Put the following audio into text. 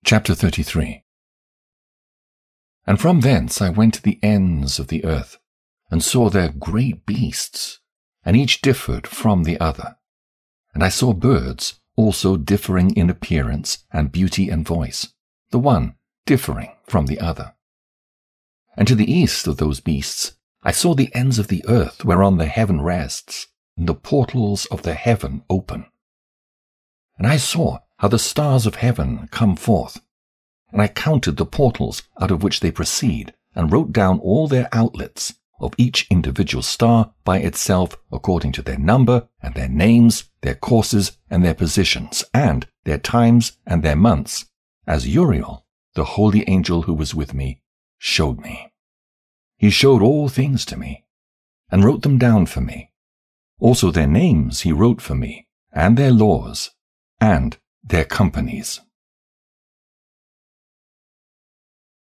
Chapter 33. And from thence I went to the ends of the earth, and saw there great beasts, and each differed from the other. And I saw birds also differing in appearance and beauty and voice, the one differing from the other. And to the east of those beasts I saw the ends of the earth whereon the heaven rests, and the portals of the heaven open. And I saw how the stars of heaven come forth, and I counted the portals out of which they proceed, and wrote down all their outlets of each individual star by itself according to their number and their names, their courses and their positions, and their times and their months, as Uriel, the holy angel who was with me, showed me. He showed all things to me, and wrote them down for me. Also their names he wrote for me, and their laws, and their companies.